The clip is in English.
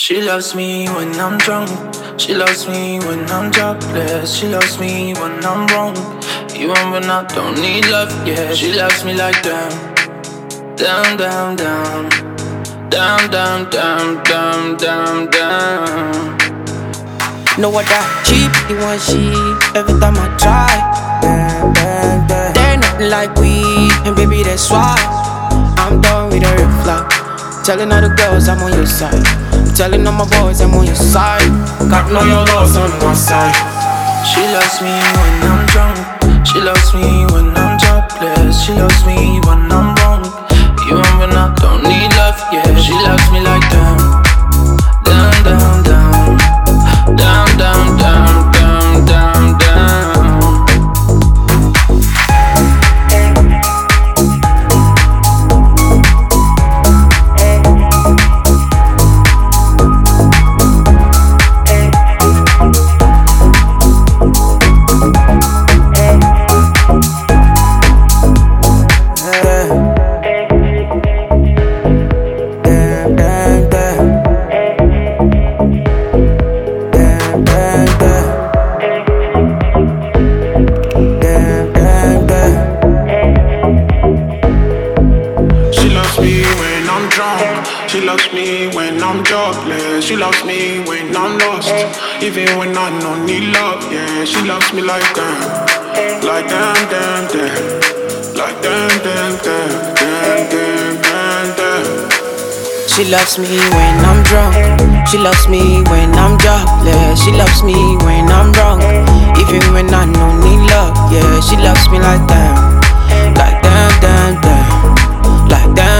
She loves me when I'm drunk. She loves me when I'm jobless. She loves me when I'm wrong. Even when I don't need love, yeah. She loves me like down, down, down, down, down, down, down, down, down, down. Know what that cheap, you want she every time I try. Damn, damn, damn. There ain't nothing like we, and baby that's why I'm done with the reflux. Telling all the girls I'm on your side. I'm telling all my boys I'm on your side. Got know your love's on my side. She loves me when I'm drunk. She loves me when I'm jobless. She loves me when I'm wrong. Even when I don't need love, yeah. She loves me like down, down, down, down, down, down, down, down, down, down. She loves me when I'm jobless. She loves me when I'm lost. Even when I don't need love, yeah. She loves me like damn, like damn, damn, damn, like damn, damn, damn, damn, damn, damn, damn. She loves me when I'm drunk. She loves me when I'm jobless. She loves me when I'm wrong. Even when I don't need love, yeah. She loves me like damn, damn, damn, damn, like damn.